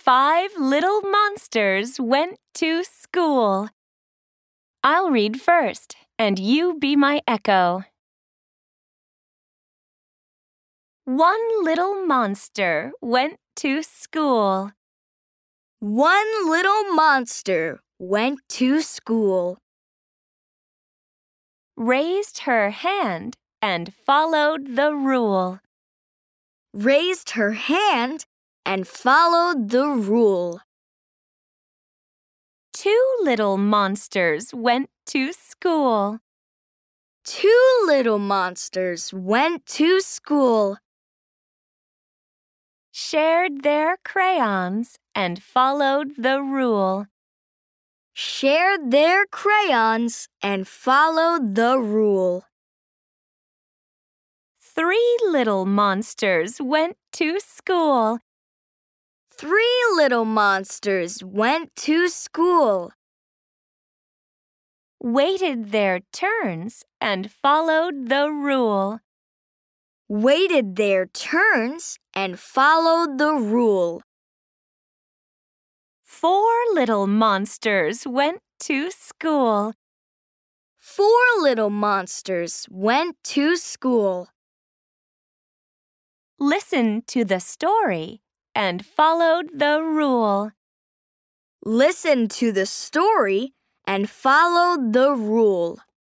5 little monsters went to school. I'll read first, and you be my echo. One little monster went to school. One little monster went to school. Raised her hand and followed the rule. Raised her hand and followed the rule. 2 little monsters went to school. 2 little monsters went to school. Shared their crayons and followed the rule. Shared their crayons and followed the rule. 3 little monsters went to school. 3 little monsters went to school. Waited their turns and followed the rule. Waited their turns and followed the rule. 4 little monsters went to school. 4 little monsters went to school. Listened to the story and followed the rule. Listened to the story and followed the rule.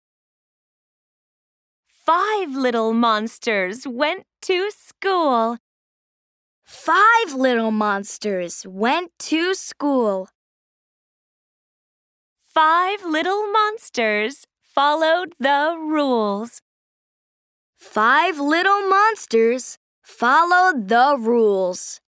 5 little monsters went to school. 5 little monsters went to school. 5 little monsters followed the rules. 5 little monsters followed the rules.